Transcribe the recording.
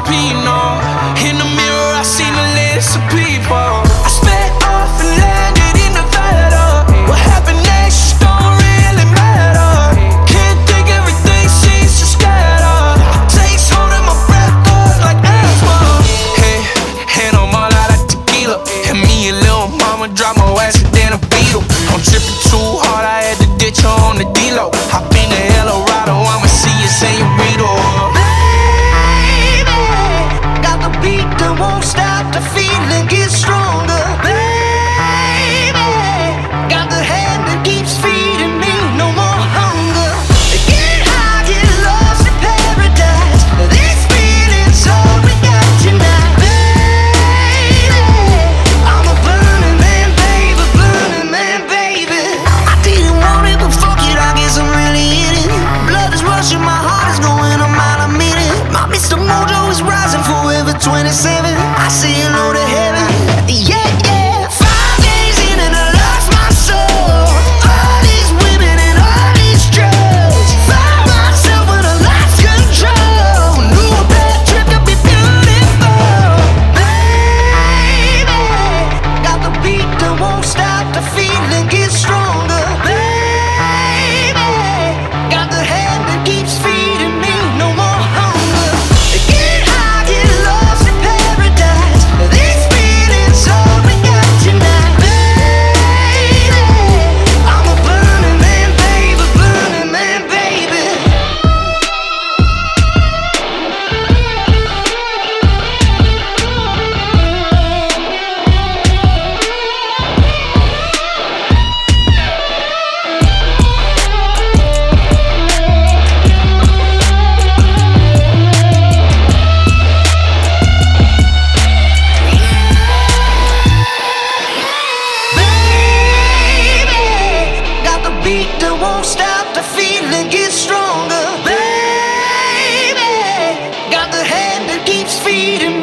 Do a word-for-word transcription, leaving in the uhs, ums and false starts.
Pinot. In the mirror, I seen a list of people. I sped off and landed in Nevada. What happened next just don't really matter. Can't think, everything seems to scatter. Takes holding my breath up like asthma. Hey, hand on my lot of tequila. And me and Lil Mama drop my ass than a beetle. I'm tripping too hard, I had to ditch her on the D-Lo. Hop in the Eldorado, I'ma see you say you read all. Beat that won't stop, the feeling gets stronger. Baby, got the hand that keeps feeding me, no more hunger. Get high, get lost in paradise. This feeling's all we got tonight. Baby, I'm a burning man, baby, burning man, baby. I didn't want it, but fuck it, I guess I'm really in it. Blood is rushing, my heart is going a mile a minute. My Mister Mojo is rising forever. twenty-seven, I say hello to heaven. Yeah, yeah. Five days in and I lost my soul. All these women and all these drugs. Found myself when I lost control. Knew a bad trip could be beautiful. Baby, got the beat that won't stop, the feeling gets stronger. Baby, got the hand that keeps feeding me, no more hunger. Get high, get lost in paradise. This feeling's all we got tonight. Baby, I'm a burning man, baby, burning man, baby. Baby, got the beat that won't stop, the feeling gets stronger. Baby, got the hand that keeps feeding